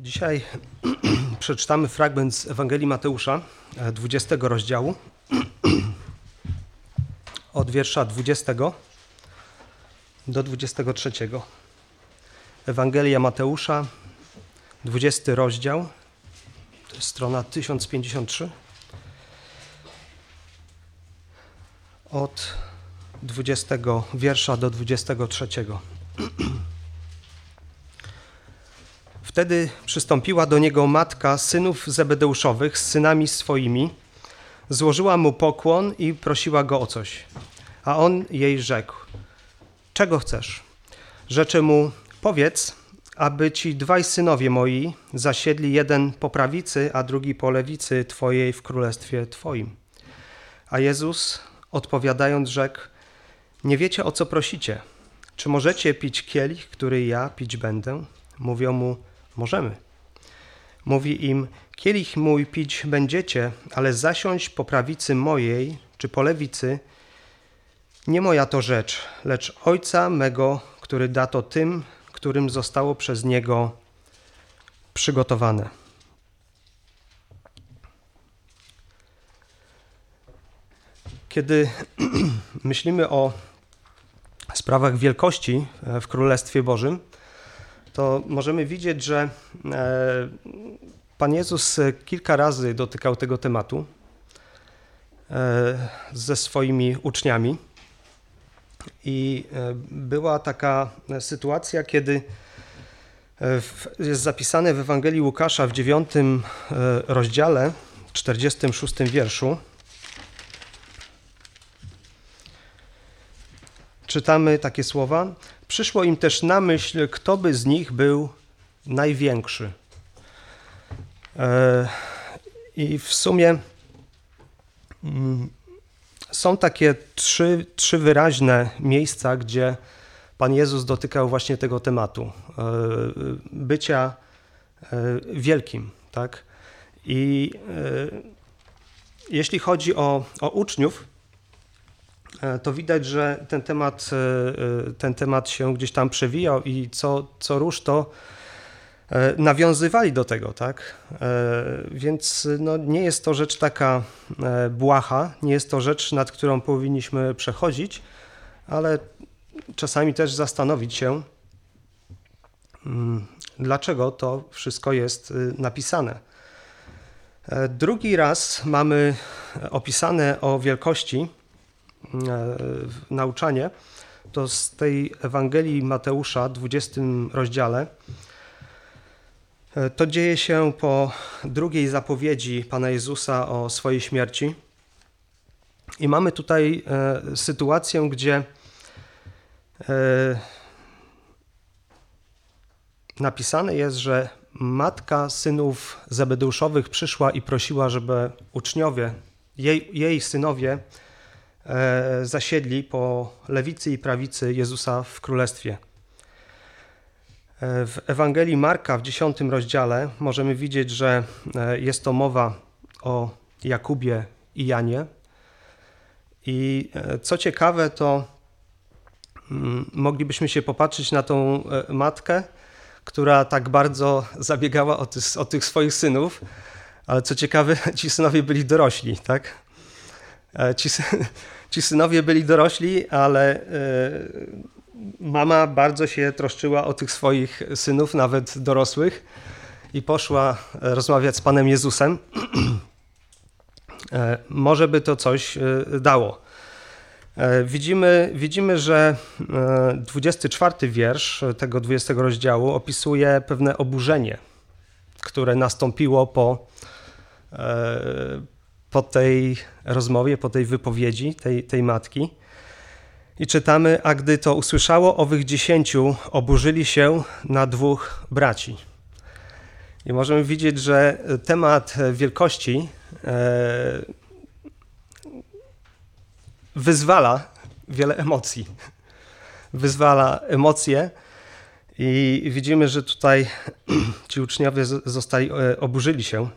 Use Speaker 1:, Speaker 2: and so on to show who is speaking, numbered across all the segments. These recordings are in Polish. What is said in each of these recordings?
Speaker 1: Dzisiaj przeczytamy fragment z Ewangelii Mateusza, 20 rozdziału, od wiersza 20 do 23. Ewangelia Mateusza, 20 rozdział, to jest strona 1053, od 20 wiersza do 23. Wtedy przystąpiła do niego matka synów Zebedeuszowych z synami swoimi, złożyła mu pokłon i prosiła go o coś. A on jej rzekł: czego chcesz? Rzecze mu: powiedz, aby ci dwaj synowie moi zasiedli, jeden po prawicy, a drugi po lewicy twojej w królestwie twoim. A Jezus odpowiadając rzekł: nie wiecie, o co prosicie. Czy możecie pić kielich, który ja pić będę? Mówią mu: możemy. Mówi im: kielich mój pić będziecie, ale zasiąść po prawicy mojej, czy po lewicy, nie moja to rzecz, lecz Ojca mego, który da to tym, którym zostało przez Niego przygotowane. Kiedy myślimy o sprawach wielkości w Królestwie Bożym, to możemy widzieć, że Pan Jezus kilka razy dotykał tego tematu ze swoimi uczniami. I była taka sytuacja, kiedy jest zapisane w Ewangelii Łukasza w 9 rozdziale, 46 wierszu. Czytamy takie słowa: przyszło im też na myśl, kto by z nich był największy. I w sumie są takie trzy wyraźne miejsca, gdzie Pan Jezus dotykał właśnie tego tematu bycia wielkim, tak? I jeśli chodzi o uczniów, to widać, że ten temat się gdzieś tam przewijał i co rusz to nawiązywali do tego, tak? Więc nie jest to rzecz taka błaha, nie jest to rzecz, nad którą powinniśmy przechodzić, ale czasami też zastanowić się, dlaczego to wszystko jest napisane. Drugi raz mamy opisane o wielkości nauczanie, to z tej Ewangelii Mateusza, 20 rozdziale. To dzieje się po drugiej zapowiedzi Pana Jezusa o swojej śmierci. I mamy tutaj sytuację, gdzie napisane jest, że matka synów Zebedeuszowych przyszła i prosiła, żeby uczniowie, jej synowie, zasiedli po lewicy i prawicy Jezusa w Królestwie. W Ewangelii Marka w 10 rozdziale możemy widzieć, że jest to mowa o Jakubie i Janie. I co ciekawe, to moglibyśmy się popatrzeć na tą matkę, która tak bardzo zabiegała o tych swoich synów, ale co ciekawe, ci synowie byli dorośli, tak? Ci synowie byli dorośli, ale mama bardzo się troszczyła o tych swoich synów, nawet dorosłych, i poszła rozmawiać z Panem Jezusem. Może by to coś dało. Widzimy, że 24 wiersz tego 20 rozdziału opisuje pewne oburzenie, które nastąpiło po tej rozmowie, po tej wypowiedzi tej matki. I czytamy: a gdy to usłyszało owych 10, oburzyli się na 2 braci. I możemy widzieć, że temat wielkości wyzwala wiele emocji. Wyzwala emocje i widzimy, że tutaj ci uczniowie oburzyli się.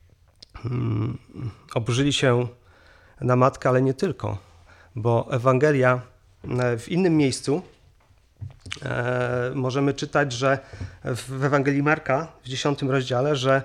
Speaker 1: Oburzyli się na matkę, ale nie tylko, bo Ewangelia w innym miejscu, możemy czytać, że w Ewangelii Marka w 10 rozdziale, że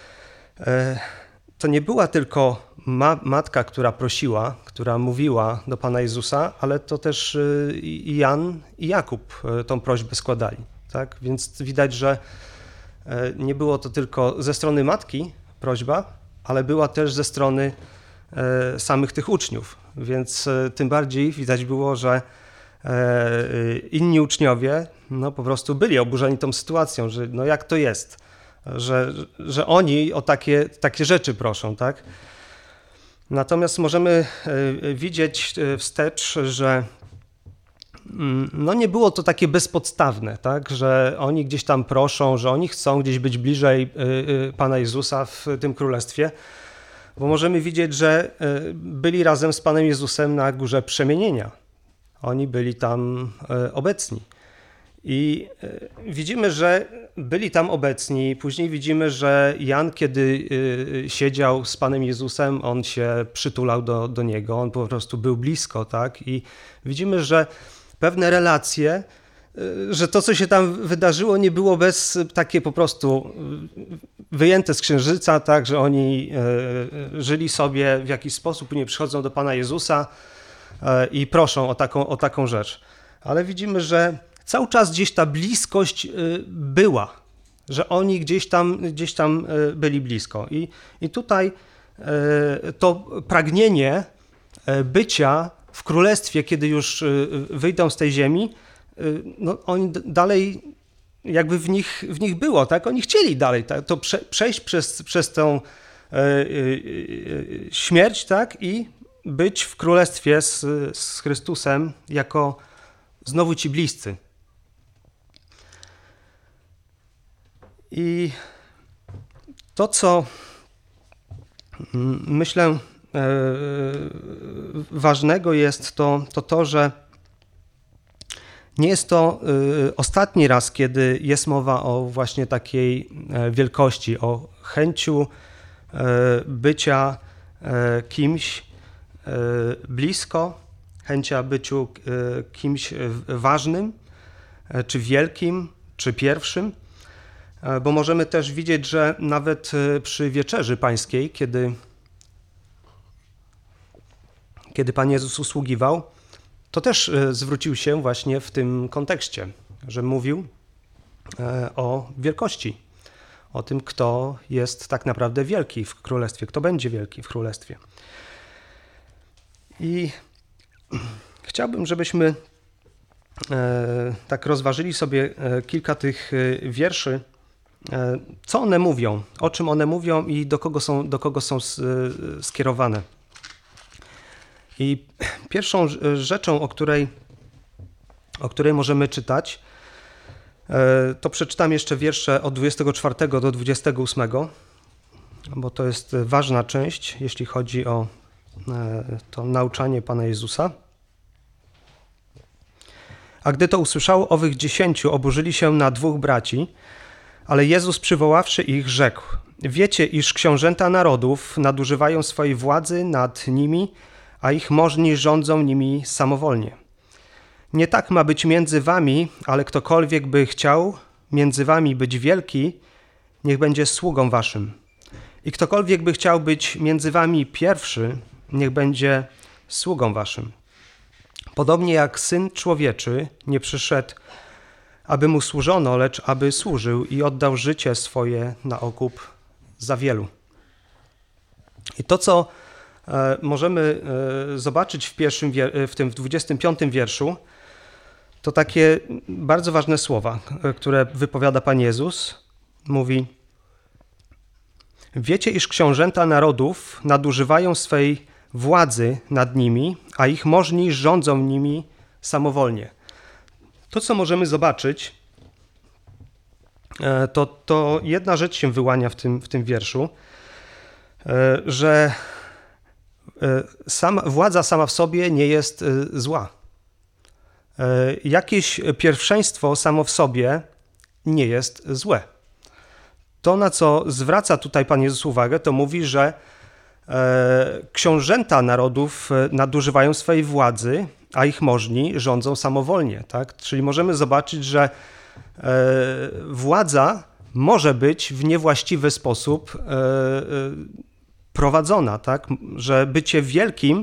Speaker 1: to nie była tylko matka, która prosiła, która mówiła do Pana Jezusa, ale to też i Jan i Jakub tą prośbę składali. Tak? Więc widać, że nie było to tylko ze strony matki prośba, ale była też ze strony samych tych uczniów. Więc tym bardziej widać było, że inni uczniowie no, po prostu byli oburzeni tą sytuacją, że no jak to jest, że oni o takie rzeczy proszą, tak? Natomiast możemy widzieć wstecz, że no nie było to takie bezpodstawne, tak? Że oni gdzieś tam proszą, że oni chcą gdzieś być bliżej Pana Jezusa w tym królestwie, bo możemy widzieć, że byli razem z Panem Jezusem na Górze Przemienienia. Oni byli tam obecni. I widzimy, że byli tam obecni. Później widzimy, że Jan, kiedy siedział z Panem Jezusem, on się przytulał do Niego, on po prostu był blisko, tak? I widzimy, że pewne relacje, że to, co się tam wydarzyło, nie było bez takie po prostu wyjęte z księżyca, tak? Że oni żyli sobie w jakiś sposób, nie przychodzą do Pana Jezusa i proszą o taką rzecz. Ale widzimy, że cały czas gdzieś ta bliskość była, że oni gdzieś tam byli blisko. I tutaj to pragnienie bycia w królestwie, kiedy już wyjdą z tej ziemi, no oni dalej jakby w nich było, tak? Oni chcieli dalej to przejść przez tą śmierć, tak? I być w królestwie z Chrystusem jako znowu ci bliscy. I to, co myślę ważnego jest, to, że nie jest to ostatni raz, kiedy jest mowa o właśnie takiej wielkości, o chęciu bycia kimś blisko, chęcia byciu kimś ważnym, czy wielkim, czy pierwszym. Bo możemy też widzieć, że nawet przy Wieczerzy Pańskiej, kiedy Pan Jezus usługiwał, to też zwrócił się właśnie w tym kontekście, że mówił o wielkości, o tym, kto jest tak naprawdę wielki w Królestwie, kto będzie wielki w Królestwie. I chciałbym, żebyśmy tak rozważyli sobie kilka tych wierszy, co one mówią, o czym one mówią i do kogo są skierowane. I pierwszą rzeczą, o której możemy czytać, to przeczytam jeszcze wiersze od 24 do 28, bo to jest ważna część, jeśli chodzi o to nauczanie Pana Jezusa. A gdy to usłyszało owych 10, oburzyli się na 2 braci, ale Jezus przywoławszy ich, rzekł: Wiecie, iż książęta narodów nadużywają swojej władzy nad nimi, a ich możni rządzą nimi samowolnie. Nie tak ma być między wami, ale ktokolwiek by chciał między wami być wielki, niech będzie sługą waszym. I ktokolwiek by chciał być między wami pierwszy, niech będzie sługą waszym. Podobnie jak Syn Człowieczy nie przyszedł, aby mu służono, lecz aby służył i oddał życie swoje na okup za wielu. I to, co możemy zobaczyć w tym 25 wierszu, to takie bardzo ważne słowa, które wypowiada Pan Jezus. Mówi: Wiecie, iż książęta narodów nadużywają swej władzy nad nimi, a ich możni rządzą nimi samowolnie. To, co możemy zobaczyć, to jedna rzecz się wyłania w tym wierszu, że władza sama w sobie nie jest zła. Jakieś pierwszeństwo samo w sobie nie jest złe. To, na co zwraca tutaj Pan Jezus uwagę, to mówi, że książęta narodów nadużywają swojej władzy, a ich możni rządzą samowolnie. Tak? Czyli możemy zobaczyć, że władza może być w niewłaściwy sposób prowadzona, tak? Że bycie wielkim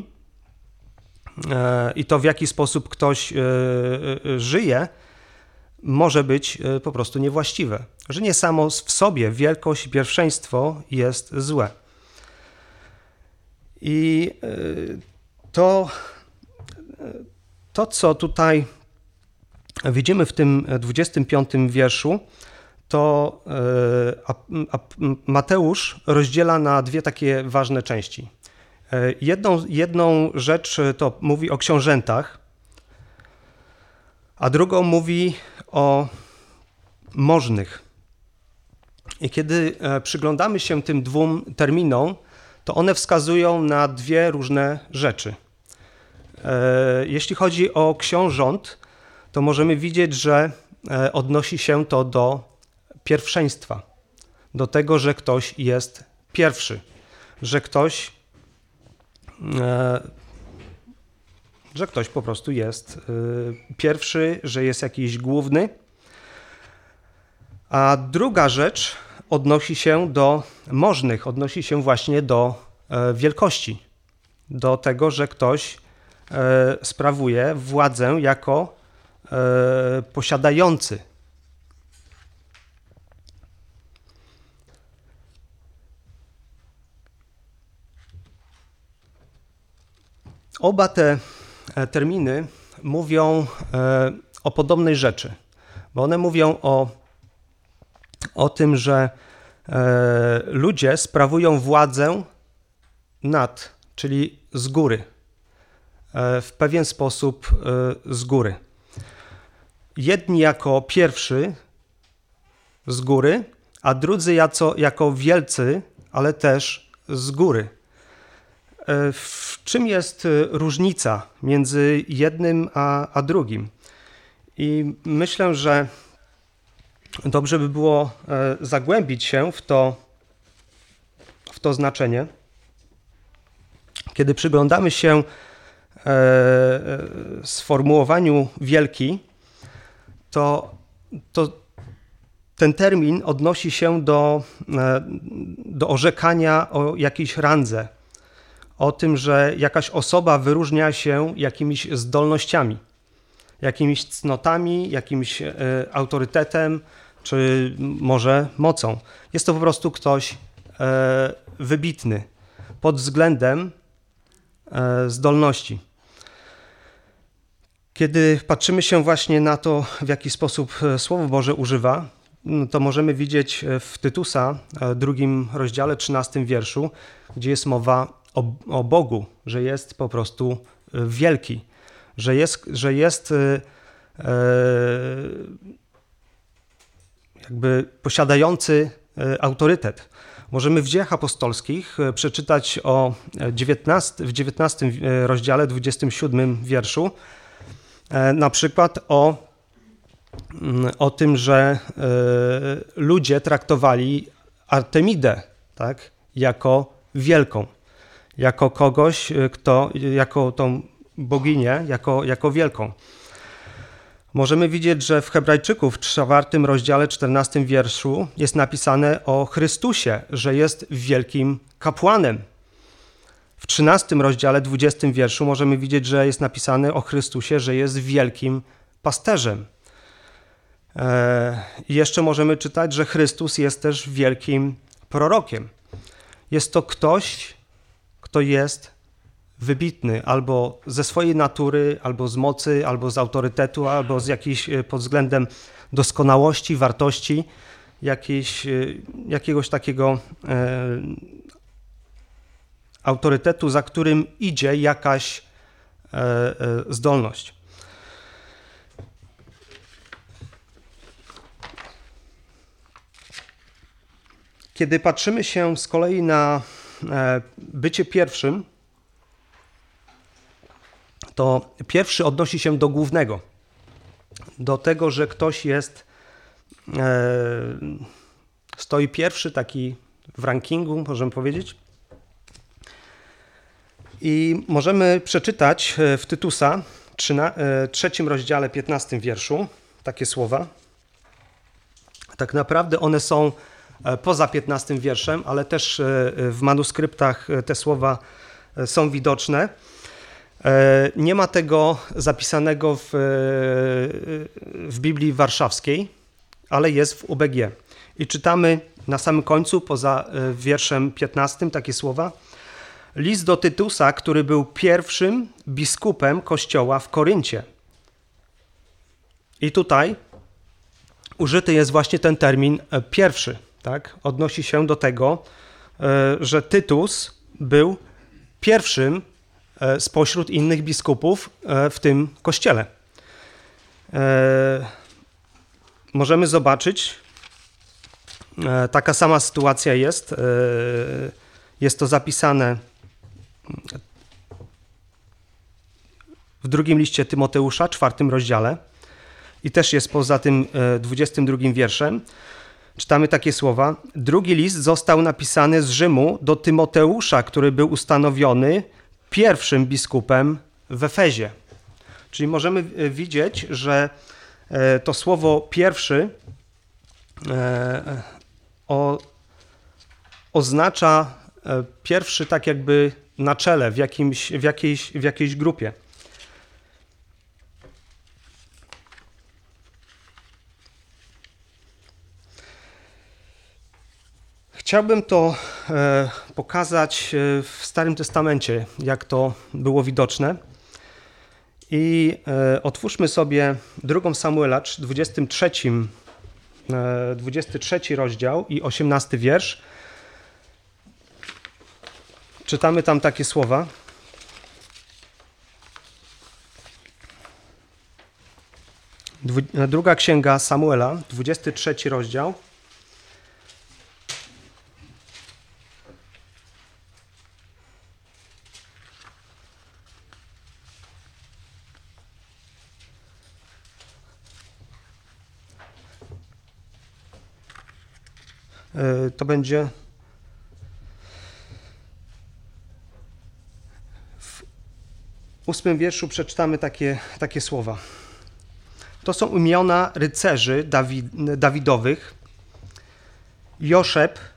Speaker 1: i to w jaki sposób ktoś żyje może być po prostu niewłaściwe. Że nie samo w sobie wielkość i pierwszeństwo jest złe. I to, co tutaj widzimy w tym 25 wierszu, to Mateusz rozdziela na dwie takie ważne części. Jedną rzecz to mówi o książętach, a drugą mówi o możnych. I kiedy przyglądamy się tym dwóm terminom, to one wskazują na dwie różne rzeczy. Jeśli chodzi o książąt, to możemy widzieć, że odnosi się to do pierwszeństwa, do tego, że ktoś jest pierwszy, że ktoś po prostu jest pierwszy, że jest jakiś główny. A druga rzecz odnosi się do możnych, odnosi się właśnie do wielkości, do tego, że ktoś sprawuje władzę jako posiadający. Oba te terminy mówią o podobnej rzeczy, bo one mówią o tym, że ludzie sprawują władzę nad, czyli z góry, w pewien sposób z góry. Jedni jako pierwszy z góry, a drudzy jako wielcy, ale też z góry. W czym jest różnica między jednym a drugim? I myślę, że dobrze by było zagłębić się w to znaczenie. Kiedy przyglądamy się sformułowaniu wielki, to ten termin odnosi się do orzekania o jakiejś randze, o tym, że jakaś osoba wyróżnia się jakimiś zdolnościami, jakimiś cnotami, jakimś autorytetem, czy może mocą. Jest to po prostu ktoś wybitny pod względem zdolności. Kiedy patrzymy się właśnie na to, w jaki sposób Słowo Boże używa, to możemy widzieć w Tytusa, 2 rozdziale, 13 wierszu, gdzie jest mowa o Bogu, że jest po prostu wielki, że jest jakby posiadający autorytet. Możemy w Dziejach Apostolskich przeczytać w 19 rozdziale, 27 wierszu, na przykład o tym, że ludzie traktowali Artemidę, tak, jako wielką, jako kogoś, jako tą boginię, jako wielką. Możemy widzieć, że w Hebrajczyków w 4 rozdziale, 14 wierszu jest napisane o Chrystusie, że jest wielkim kapłanem. W 13 rozdziale, 20 wierszu możemy widzieć, że jest napisane o Chrystusie, że jest wielkim pasterzem. I jeszcze możemy czytać, że Chrystus jest też wielkim prorokiem. Jest to ktoś, kto jest wybitny albo ze swojej natury, albo z mocy, albo z autorytetu, albo z jakiejś pod względem doskonałości, wartości, jakiegoś takiego autorytetu, za którym idzie jakaś zdolność. Kiedy patrzymy się z kolei na bycie pierwszym, to pierwszy odnosi się do głównego, do tego, że ktoś stoi pierwszy, taki w rankingu, możemy powiedzieć. I możemy przeczytać w Tytusa 3 rozdziale, 15 wierszu, takie słowa. Tak naprawdę one są poza 15 wierszem, ale też w manuskryptach te słowa są widoczne. Nie ma tego zapisanego w Biblii Warszawskiej, ale jest w UBG. I czytamy na samym końcu, poza wierszem 15, takie słowa. List do Tytusa, który był pierwszym biskupem Kościoła w Koryncie. I tutaj użyty jest właśnie ten termin pierwszy. Tak? Odnosi się do tego, że Tytus był pierwszym spośród innych biskupów w tym kościele. Możemy zobaczyć, taka sama sytuacja jest. Jest to zapisane w drugim liście Tymoteusza, 4 rozdziale i też jest poza tym 22 wierszem. Czytamy takie słowa. Drugi list został napisany z Rzymu do Tymoteusza, który był ustanowiony pierwszym biskupem w Efezie. Czyli możemy widzieć, że to słowo pierwszy oznacza pierwszy tak jakby na czele w jakiejś grupie. Chciałbym to pokazać w Starym Testamencie, jak to było widoczne. I otwórzmy sobie 2 Samuela, 23 rozdział i 18 wiersz. Czytamy tam takie słowa. Druga księga Samuela, 23 rozdział. To będzie w 8 wierszu przeczytamy takie słowa. To są imiona rycerzy Dawidowych. Joszeb,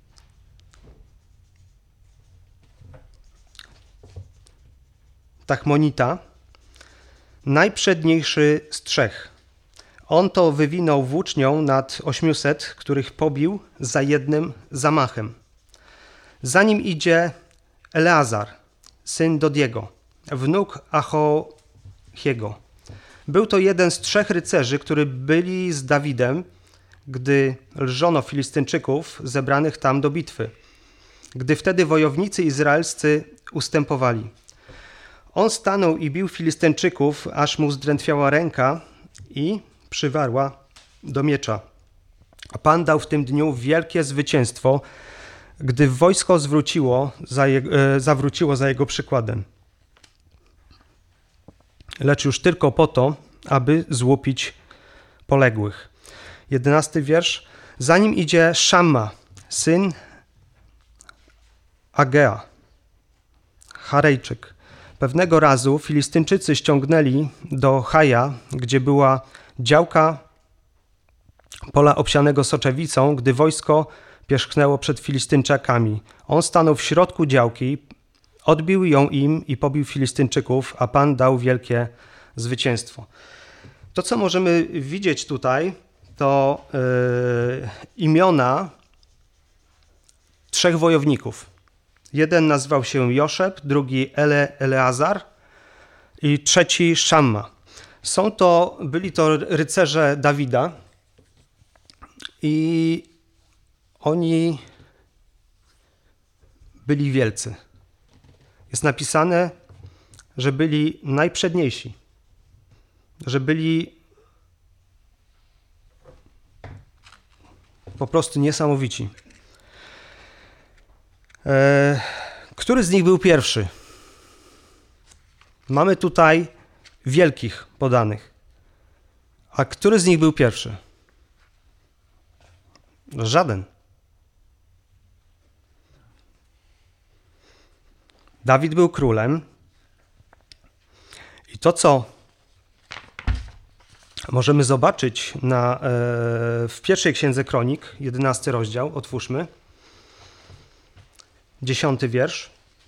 Speaker 1: Tachmonita, najprzedniejszy z trzech. On to wywinął włócznią nad 800, których pobił za jednym zamachem. Za nim idzie Eleazar, syn Dodiego, wnuk Achohiego. Był to jeden z 3 rycerzy, którzy byli z Dawidem, gdy lżono Filistynczyków zebranych tam do bitwy, gdy wtedy wojownicy izraelscy ustępowali. On stanął i bił Filistynczyków, aż mu zdrętwiała ręka i przywarła do miecza. A Pan dał w tym dniu wielkie zwycięstwo, gdy wojsko zawróciło za jego przykładem. Lecz już tylko po to, aby złupić poległych. 11 wiersz. Za nim idzie Szamma, syn Agea, Charejczyk. Pewnego razu Filistynczycy ściągnęli do Chaja, gdzie była działka pola obsianego soczewicą, gdy wojsko pierzchnęło przed Filistynczakami. On stanął w środku działki, odbił ją im i pobił Filistynczyków, a Pan dał wielkie zwycięstwo. To, co możemy widzieć tutaj, to imiona 3 wojowników. Jeden nazywał się Joszeb, drugi Eleazar i trzeci Szamma. Byli to rycerze Dawida i oni byli wielcy. Jest napisane, że byli najprzedniejsi, że byli po prostu niesamowici. Który z nich był pierwszy? Mamy tutaj wielkich podanych. A który z nich był pierwszy? Żaden. Dawid był królem I to, co możemy zobaczyć w pierwszej księdze Kronik, 11 rozdział, otwórzmy, 10 wiersz.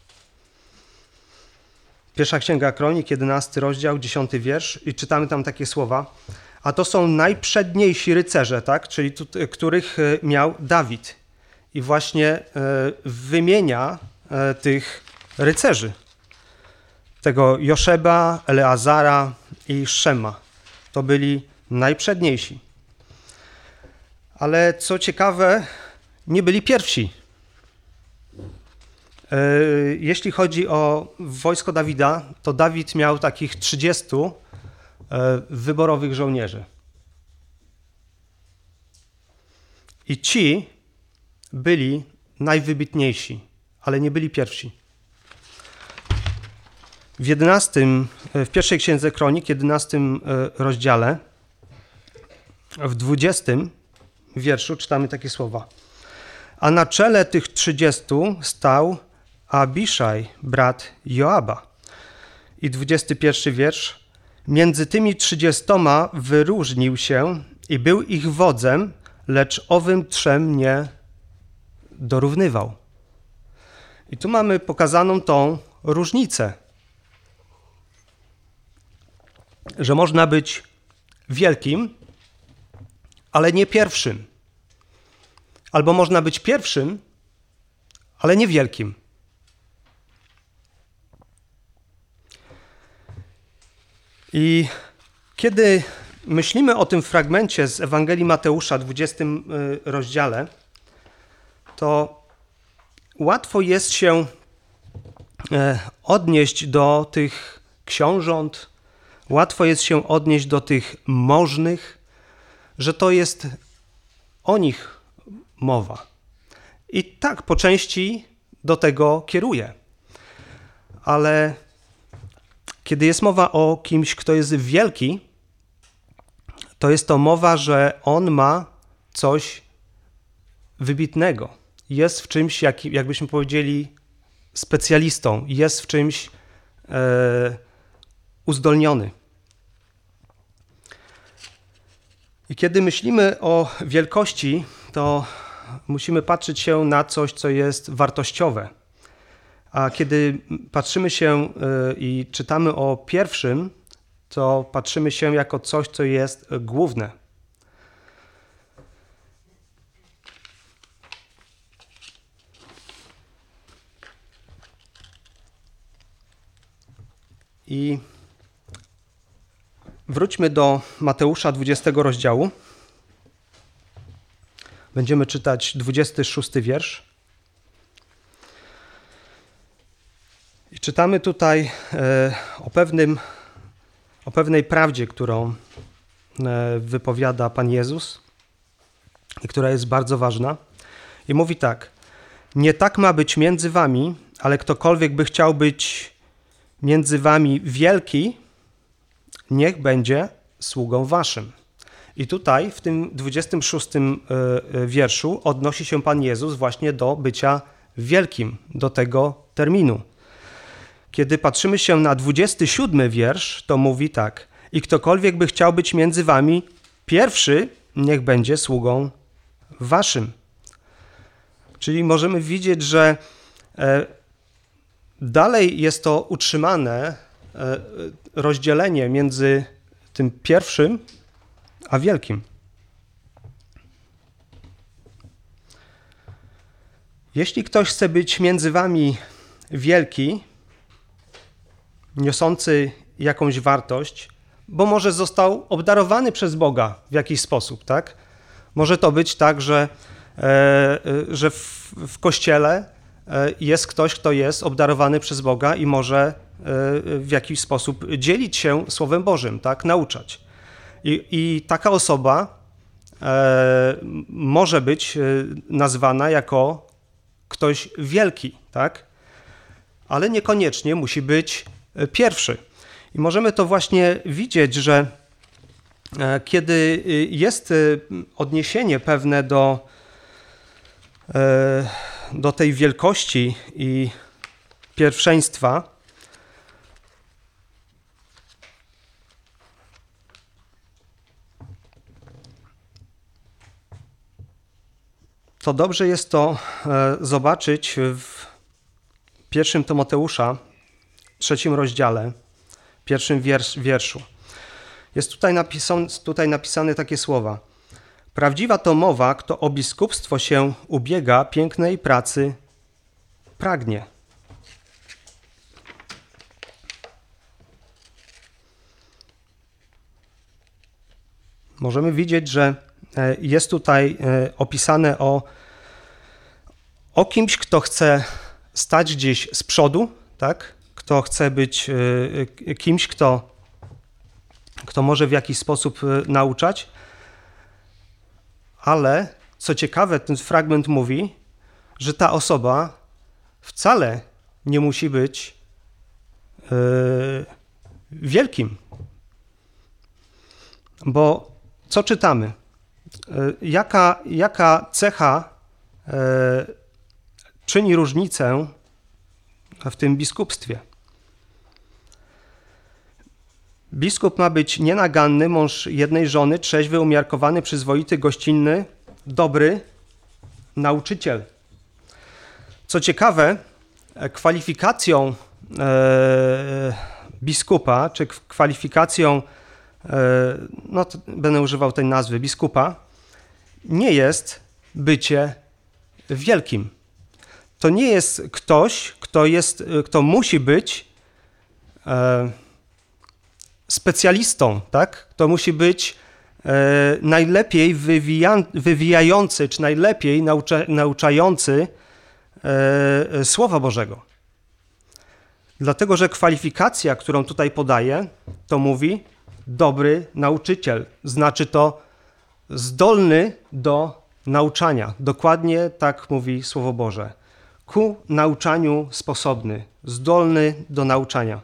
Speaker 1: Pierwsza księga Kronik, 11 rozdział, 10 wiersz i czytamy tam takie słowa. A to są najprzedniejsi rycerze, tak? Czyli których miał Dawid. I właśnie wymienia tych rycerzy. Tego Joszeba, Eleazara i Szema. To byli najprzedniejsi. Ale co ciekawe, nie byli pierwsi. Jeśli chodzi o wojsko Dawida, to Dawid miał takich 30 wyborowych żołnierzy. I ci byli najwybitniejsi, ale nie byli pierwsi. W pierwszej księdze Kronik, 11 rozdziale, w 20 wierszu czytamy takie słowa. A na czele tych 30 stał Abiszaj, brat Joaba. I 21 wiersz. Między tymi 30 wyróżnił się i był ich wodzem, lecz owym trzem nie dorównywał. I tu mamy pokazaną tą różnicę, że można być wielkim, ale nie pierwszym. Albo można być pierwszym, ale nie wielkim. I kiedy myślimy o tym fragmencie z Ewangelii Mateusza, 20 rozdziale, to łatwo jest się odnieść do tych książąt, łatwo jest się odnieść do tych możnych, że to jest o nich mowa. I tak po części do tego kieruje. Ale kiedy jest mowa o kimś, kto jest wielki, to jest to mowa, że on ma coś wybitnego. Jest w czymś, jakbyśmy powiedzieli, specjalistą. Jest w czymś uzdolniony. I kiedy myślimy o wielkości, to musimy patrzeć się na coś, co jest wartościowe. A kiedy patrzymy się i czytamy o pierwszym, to patrzymy się jako coś, co jest główne. I wróćmy do Mateusza 20 rozdziału. Będziemy czytać 26 wiersz. I czytamy tutaj o pewnej prawdzie, którą wypowiada Pan Jezus i która jest bardzo ważna. I mówi tak: nie tak ma być między wami, ale ktokolwiek by chciał być między wami wielki, niech będzie sługą waszym. I tutaj w tym 26 wierszu odnosi się Pan Jezus właśnie do bycia wielkim, do tego terminu. Kiedy patrzymy się na 27 wiersz, to mówi tak: i ktokolwiek by chciał być między wami pierwszy, niech będzie sługą waszym. Czyli możemy widzieć, że dalej jest to utrzymane rozdzielenie między tym pierwszym a wielkim. Jeśli ktoś chce być między wami wielki, niosący jakąś wartość, bo może został obdarowany przez Boga w jakiś sposób, tak? Może to być tak, że w Kościele jest ktoś, kto jest obdarowany przez Boga i może w jakiś sposób dzielić się Słowem Bożym, tak? Nauczać. I taka osoba może być nazwana jako ktoś wielki, tak? Ale niekoniecznie musi być pierwszy. I możemy to właśnie widzieć, że kiedy jest odniesienie pewne do tej wielkości i pierwszeństwa, to dobrze jest to zobaczyć w 1 Tymoteusza, 3 rozdziale, 1 wierszu. Jest tutaj napisane takie słowa. Prawdziwa to mowa, kto o biskupstwo się ubiega, pięknej pracy pragnie. Możemy widzieć, że jest tutaj opisane o kimś, kto chce stać gdzieś z przodu, tak? Kto chce być kimś, kto może w jakiś sposób nauczać, ale co ciekawe, ten fragment mówi, że ta osoba wcale nie musi być wielkim. Bo co czytamy? Jaka cecha czyni różnicę w tym biskupstwie? Biskup ma być nienaganny, mąż jednej żony, trzeźwy, umiarkowany, przyzwoity, gościnny, dobry, nauczyciel. Co ciekawe, kwalifikacją biskupa, czy kwalifikacją, będę używał tej nazwy, biskupa, nie jest bycie wielkim. To nie jest ktoś, kto musi być specjalistą, tak? To musi być najlepiej wywijający, czy najlepiej nauczający Słowa Bożego. Dlatego, że kwalifikacja, którą tutaj podaje, to mówi dobry nauczyciel. Znaczy to zdolny do nauczania. Dokładnie tak mówi Słowo Boże. Ku nauczaniu sposobny, zdolny do nauczania.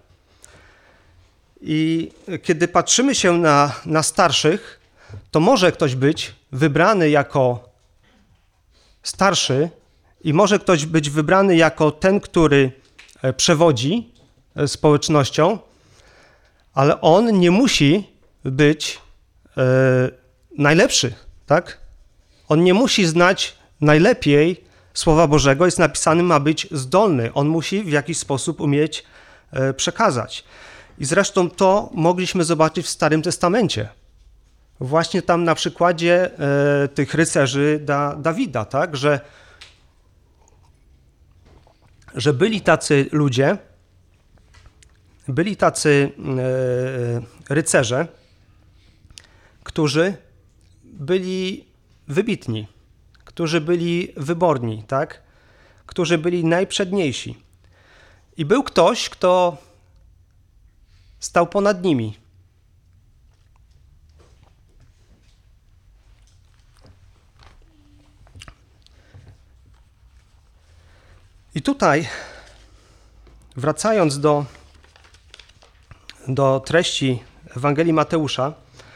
Speaker 1: I kiedy patrzymy się na starszych, to może ktoś być wybrany jako starszy i może ktoś być wybrany jako ten, który przewodzi społecznością, ale on nie musi być najlepszy, tak? On nie musi znać najlepiej Słowa Bożego, jest napisany, ma być zdolny. On musi w jakiś sposób umieć przekazać. I zresztą to mogliśmy zobaczyć w Starym Testamencie. Właśnie tam na przykładzie tych rycerzy Dawida, tak? Że byli tacy ludzie, byli tacy rycerze, którzy byli wybitni, którzy byli wyborni, tak? Którzy byli najprzedniejsi. I był ktoś, kto stał ponad nimi. I tutaj, wracając do treści Ewangelii Mateusza,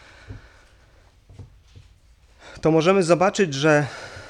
Speaker 1: to możemy zobaczyć, że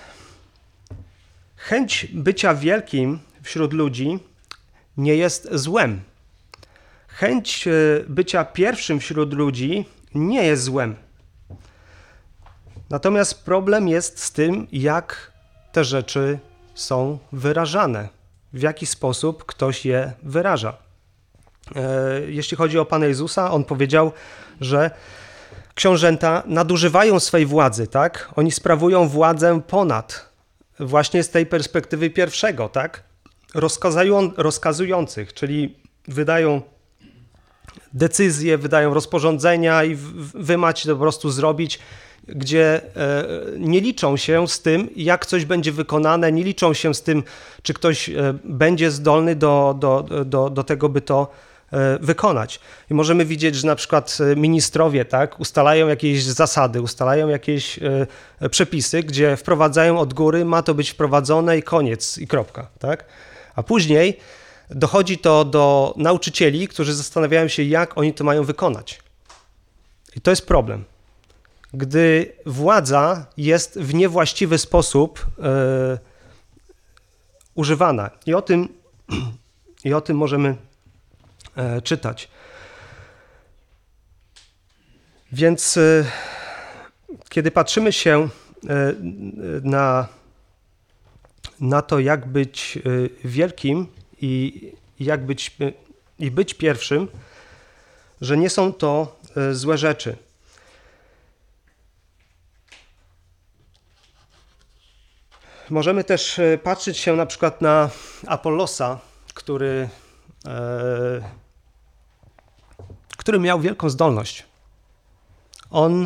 Speaker 1: chęć bycia wielkim wśród ludzi nie jest złem. Chęć bycia pierwszym wśród ludzi nie jest złem. Natomiast problem jest z tym, jak te rzeczy są wyrażane, w jaki sposób ktoś je wyraża. Jeśli chodzi o Pana Jezusa, on powiedział, że książęta nadużywają swej władzy, tak? Oni sprawują władzę ponad, właśnie z tej perspektywy pierwszego, tak? Rozkazujących, czyli wydają decyzje, wydają rozporządzenia i wy macie to po prostu zrobić, gdzie nie liczą się z tym, jak coś będzie wykonane, nie liczą się z tym, czy ktoś będzie zdolny do tego, by to wykonać. I możemy widzieć, że na przykład ministrowie, tak, ustalają jakieś zasady, ustalają jakieś przepisy, gdzie wprowadzają od góry, ma to być wprowadzone i koniec, i kropka, tak? A później dochodzi to do nauczycieli, którzy zastanawiają się, jak oni to mają wykonać. I to jest problem. Gdy władza jest w niewłaściwy sposób używana. I o tym możemy czytać. Więc kiedy patrzymy się na to, jak być wielkim i być pierwszym, że nie są to złe rzeczy. Możemy też patrzeć się na przykład na Apollosa, który miał wielką zdolność. On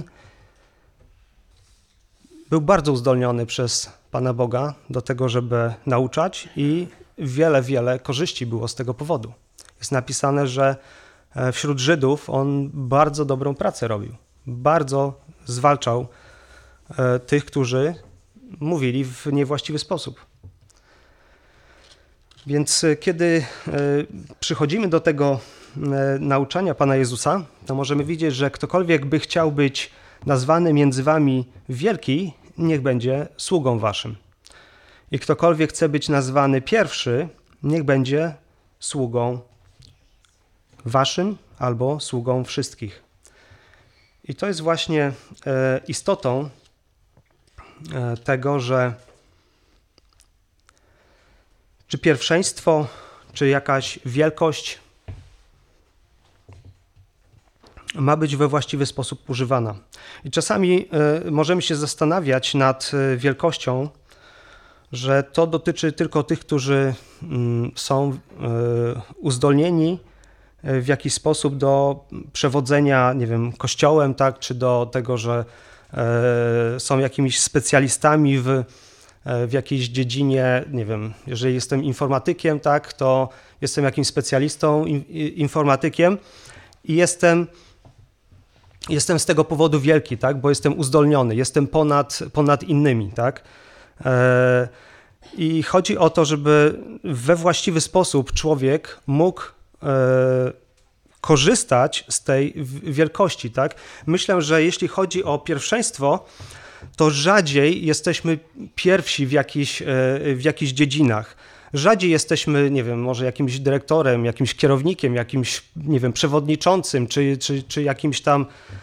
Speaker 1: był bardzo uzdolniony przez Pana Boga do tego, żeby nauczać i wiele korzyści było z tego powodu. Jest napisane, że wśród Żydów on bardzo dobrą pracę robił. Bardzo zwalczał tych, którzy mówili w niewłaściwy sposób. Więc kiedy przychodzimy do tego nauczania Pana Jezusa, to możemy widzieć, że ktokolwiek by chciał być nazwany między wami wielki, niech będzie sługą waszym. I ktokolwiek chce być nazwany pierwszy, niech będzie sługą waszym albo sługą wszystkich. I to jest właśnie istotą tego, że czy pierwszeństwo, czy jakaś wielkość ma być we właściwy sposób używana. I czasami możemy się zastanawiać nad wielkością, że to dotyczy tylko tych, którzy są uzdolnieni w jakiś sposób do przewodzenia, nie wiem, kościołem, tak, czy do tego, że są jakimiś specjalistami w jakiejś dziedzinie, nie wiem, jeżeli jestem informatykiem, tak, to jestem jakimś specjalistą, informatykiem i jestem z tego powodu wielki, tak, bo jestem uzdolniony, jestem ponad innymi, tak. I chodzi o to, żeby we właściwy sposób człowiek mógł korzystać z tej wielkości, tak. Myślę, że jeśli chodzi o pierwszeństwo, to rzadziej jesteśmy pierwsi w jakichś dziedzinach. Rzadziej jesteśmy, nie wiem, może jakimś dyrektorem, jakimś kierownikiem, jakimś, nie wiem, przewodniczącym, czy jakimś tam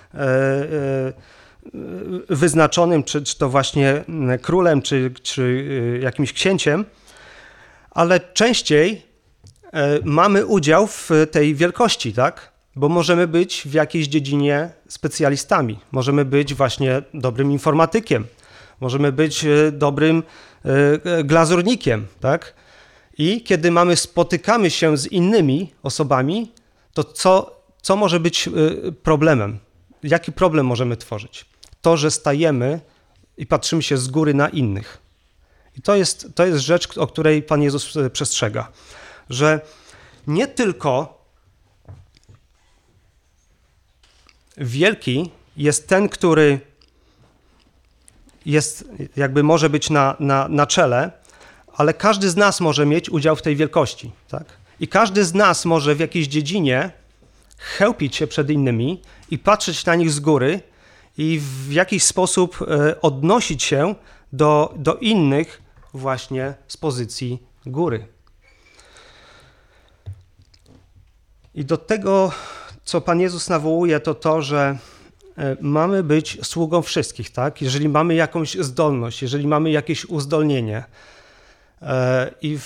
Speaker 1: wyznaczonym, czy to właśnie królem, czy jakimś księciem, ale częściej mamy udział w tej wielkości, tak? Bo możemy być w jakiejś dziedzinie specjalistami, możemy być właśnie dobrym informatykiem, możemy być dobrym glazurnikiem, tak? I kiedy spotykamy się z innymi osobami, to co może być problemem? Jaki problem możemy tworzyć? To, że stajemy i patrzymy się z góry na innych. I to jest rzecz, o której Pan Jezus przestrzega, że nie tylko wielki jest ten, który jest, jakby może być na czele, ale każdy z nas może mieć udział w tej wielkości, tak? I każdy z nas może w jakiejś dziedzinie chełpić się przed innymi i patrzeć na nich z góry i w jakiś sposób odnosić się do innych właśnie z pozycji góry. I do tego, co Pan Jezus nawołuje, to, że mamy być sługą wszystkich, tak? Jeżeli mamy jakąś zdolność, jeżeli mamy jakieś uzdolnienie i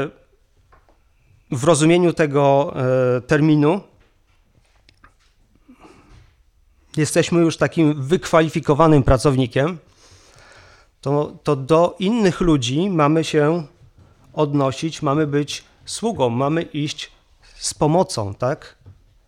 Speaker 1: w rozumieniu tego terminu jesteśmy już takim wykwalifikowanym pracownikiem, to do innych ludzi mamy się odnosić, mamy być sługą, mamy iść z pomocą, tak?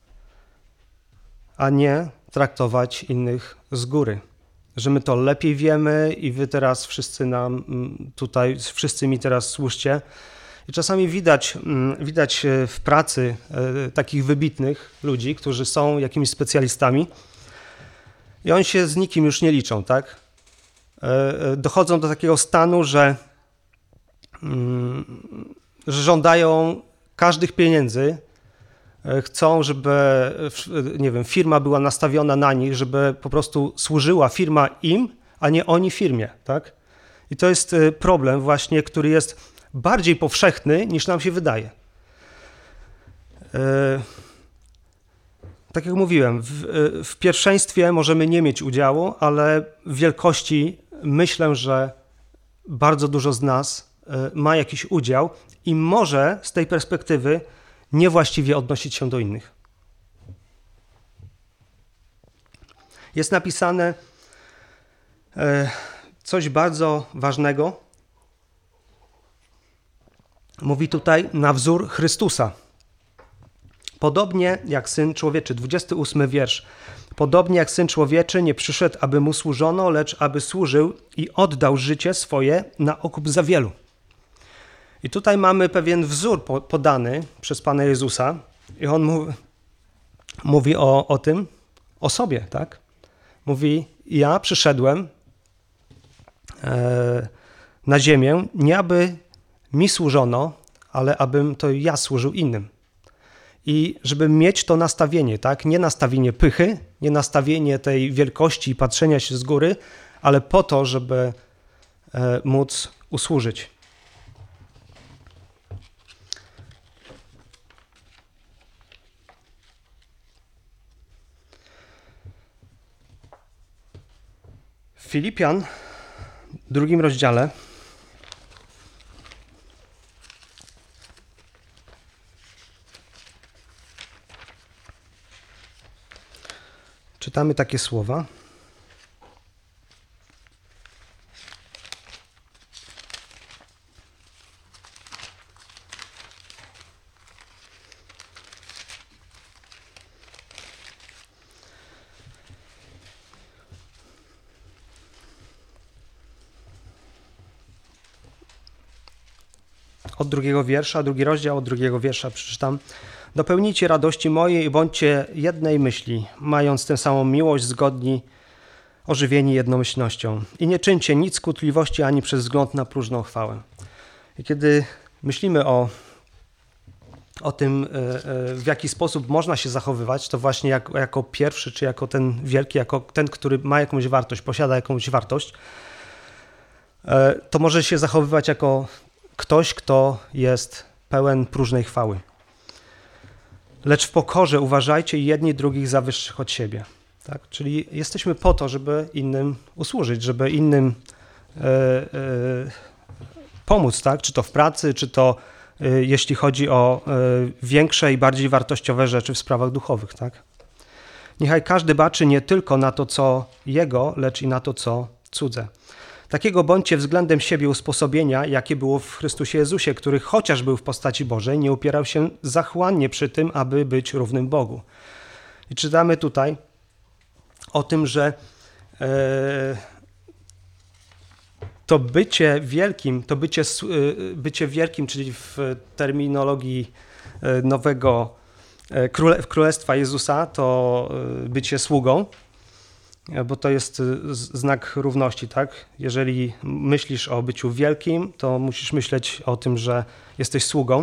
Speaker 1: A nie traktować innych z góry. Że my to lepiej wiemy i wy teraz wszyscy mi teraz słuchcie. I czasami widać w pracy takich wybitnych ludzi, którzy są jakimiś specjalistami i oni się z nikim już nie liczą, tak? Dochodzą do takiego stanu, że żądają każdych pieniędzy, chcą, żeby, nie wiem, firma była nastawiona na nich, żeby po prostu służyła firma im, a nie oni firmie, tak? I to jest problem właśnie, który jest bardziej powszechny, niż nam się wydaje. Tak jak mówiłem, w pierwszeństwie możemy nie mieć udziału, ale w wielkości myślę, że bardzo dużo z nas ma jakiś udział i może z tej perspektywy niewłaściwie odnosić się do innych. Jest napisane coś bardzo ważnego. Mówi tutaj na wzór Chrystusa. Podobnie jak Syn Człowieczy, 28 wiersz. Podobnie jak Syn Człowieczy nie przyszedł, aby mu służono, lecz aby służył i oddał życie swoje na okup za wielu. I tutaj mamy pewien wzór podany przez Pana Jezusa i On mówi o tym, o sobie, tak? Mówi, ja przyszedłem na ziemię, nie aby mi służono, ale abym to ja służył innym. I żeby mieć to nastawienie, tak? Nie nastawienie pychy, nie nastawienie tej wielkości i patrzenia się z góry, ale po to, żeby móc usłużyć. W Filipian, w 2 rozdziale, czytamy takie słowa. Od 2 wiersza, 2 rozdział, od 2 wiersza przeczytam. Dopełnijcie radości mojej i bądźcie jednej myśli, mając tę samą miłość, zgodni, ożywieni jednomyślnością. I nie czyńcie nic skutliwości ani przez wzgląd na próżną chwałę. I kiedy myślimy o tym, w jaki sposób można się zachowywać, to właśnie jako pierwszy, czy jako ten wielki, jako ten, który ma jakąś wartość, posiada jakąś wartość, to może się zachowywać jako ktoś, kto jest pełen próżnej chwały. Lecz w pokorze uważajcie jedni drugich za wyższych od siebie. Tak? Czyli jesteśmy po to, żeby innym usłużyć, żeby innym pomóc, tak? Czy to w pracy, czy to jeśli chodzi o większe i bardziej wartościowe rzeczy w sprawach duchowych. Tak? Niechaj każdy baczy nie tylko na to, co jego, lecz i na to, co cudze. Takiego bądźcie względem siebie usposobienia, jakie było w Chrystusie Jezusie, który chociaż był w postaci Bożej, nie upierał się zachłannie przy tym, aby być równym Bogu. I czytamy tutaj o tym, że to bycie wielkim, czyli w terminologii nowego Królestwa Jezusa, to bycie sługą, bo to jest znak równości, tak? Jeżeli myślisz o byciu wielkim, to musisz myśleć o tym, że jesteś sługą.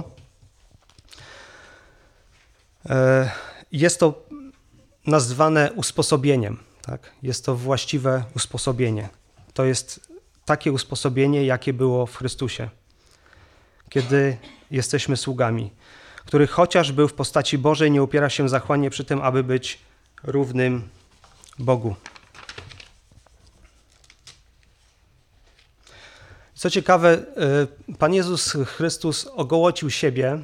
Speaker 1: Jest to nazwane usposobieniem, tak? Jest to właściwe usposobienie. To jest takie usposobienie, jakie było w Chrystusie, kiedy jesteśmy sługami, który chociaż był w postaci Bożej, nie upiera się zachłannie przy tym, aby być równym Bogu. Co ciekawe, Pan Jezus Chrystus ogołocił siebie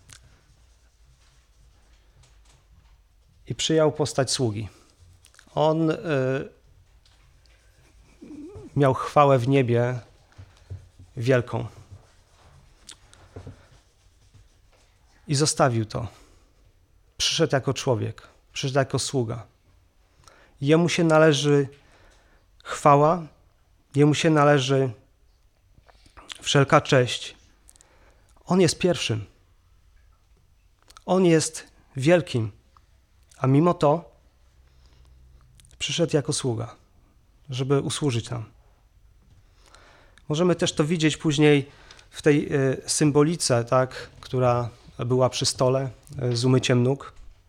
Speaker 1: i przyjął postać sługi. On miał chwałę w niebie wielką. I zostawił to. Przyszedł jako człowiek, przyszedł jako sługa. Jemu się należy chwała, jemu się należy wszelka cześć. On jest pierwszym. On jest wielkim. A mimo to przyszedł jako sługa, żeby usłużyć nam. Możemy też to widzieć później w tej symbolice, tak, która była przy stole z umyciem nóg.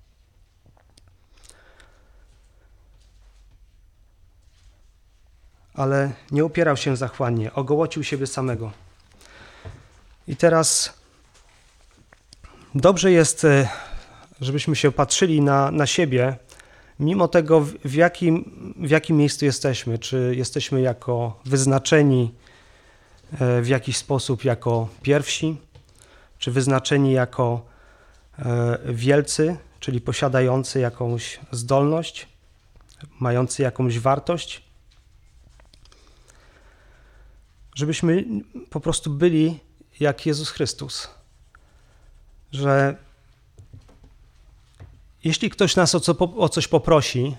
Speaker 1: Ale nie upierał się zachłannie, ogołocił siebie samego. I teraz dobrze jest, żebyśmy się patrzyli na siebie, mimo tego, w jakim miejscu jesteśmy. Czy jesteśmy jako wyznaczeni w jakiś sposób jako pierwsi, czy wyznaczeni jako wielcy, czyli posiadający jakąś zdolność, mający jakąś wartość, żebyśmy po prostu byli jak Jezus Chrystus. Że jeśli ktoś nas o coś poprosi,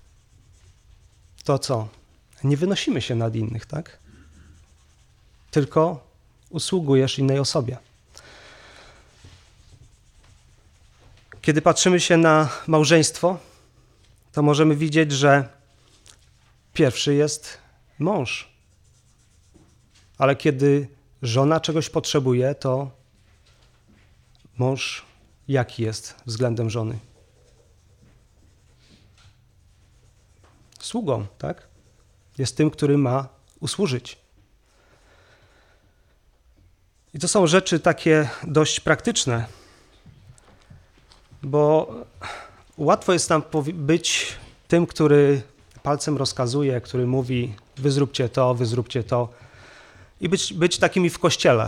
Speaker 1: to co? Nie wynosimy się nad innych, tak? Tylko usługujesz innej osobie. Kiedy patrzymy się na małżeństwo, to możemy widzieć, że pierwszy jest mąż. Ale kiedy żona czegoś potrzebuje, to mąż jaki jest względem żony? Sługą, tak? Jest tym, który ma usłużyć. I to są rzeczy takie dość praktyczne, bo łatwo jest nam być tym, który palcem rozkazuje, który mówi wy zróbcie to i być takimi w kościele.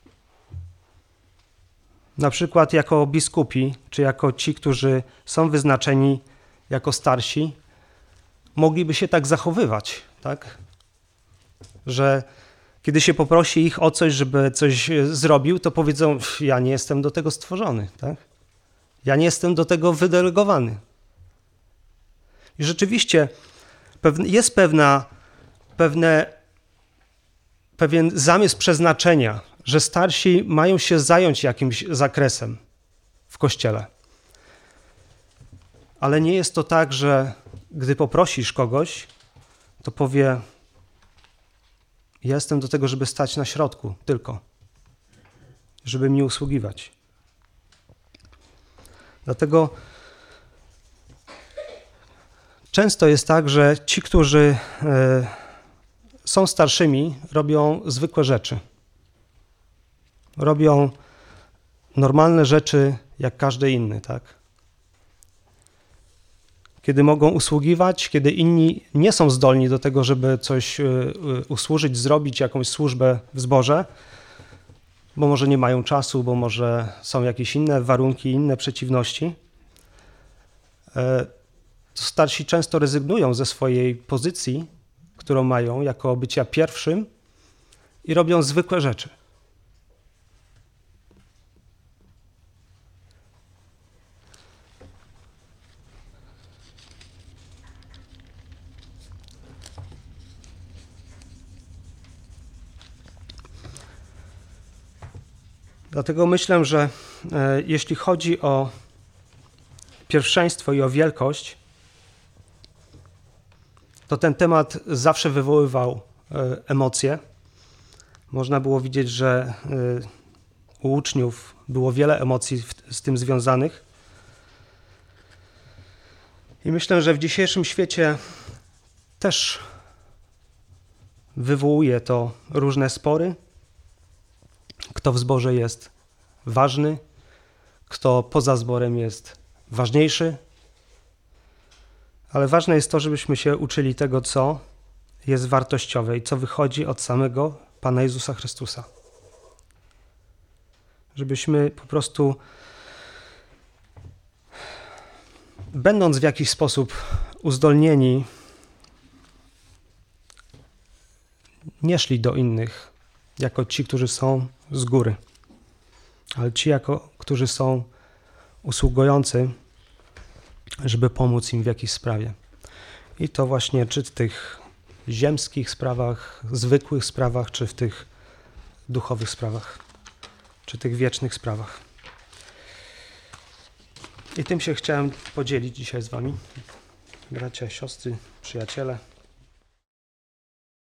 Speaker 1: Na przykład jako biskupi, czy jako ci, którzy są wyznaczeni jako starsi, mogliby się tak zachowywać, tak? Że kiedy się poprosi ich o coś, żeby coś zrobił, to powiedzą, ja nie jestem do tego stworzony, tak? Ja nie jestem do tego wydelegowany. I rzeczywiście jest pewien zamysł przeznaczenia, że starsi mają się zająć jakimś zakresem w Kościele. Ale nie jest to tak, że gdy poprosisz kogoś, to powie, ja jestem do tego, żeby stać na środku tylko, żeby mi usługiwać. Dlatego często jest tak, że ci, którzy są starszymi, robią zwykłe rzeczy. Robią normalne rzeczy jak każdy inny, tak? Kiedy mogą usługiwać, kiedy inni nie są zdolni do tego, żeby coś usłużyć, zrobić jakąś służbę w zborze, bo może nie mają czasu, bo może są jakieś inne warunki, inne przeciwności, to starsi często rezygnują ze swojej pozycji, którą mają jako bycia pierwszym i robią zwykłe rzeczy. Dlatego myślę, że jeśli chodzi o pierwszeństwo i o wielkość, to ten temat zawsze wywoływał emocje. Można było widzieć, że u uczniów było wiele emocji z tym związanych. I myślę, że w dzisiejszym świecie też wywołuje to różne spory. Kto w zborze jest ważny, kto poza zborem jest ważniejszy. Ale ważne jest to, żebyśmy się uczyli tego, co jest wartościowe i co wychodzi od samego Pana Jezusa Chrystusa. Żebyśmy po prostu, będąc w jakiś sposób uzdolnieni, nie szli do innych jako ci, którzy są z góry, ale ci, którzy są usługujący, żeby pomóc im w jakiejś sprawie. I to właśnie czy w tych ziemskich sprawach, zwykłych sprawach, czy w tych duchowych sprawach, czy tych wiecznych sprawach. I tym się chciałem podzielić dzisiaj z wami, bracia, siostry, przyjaciele.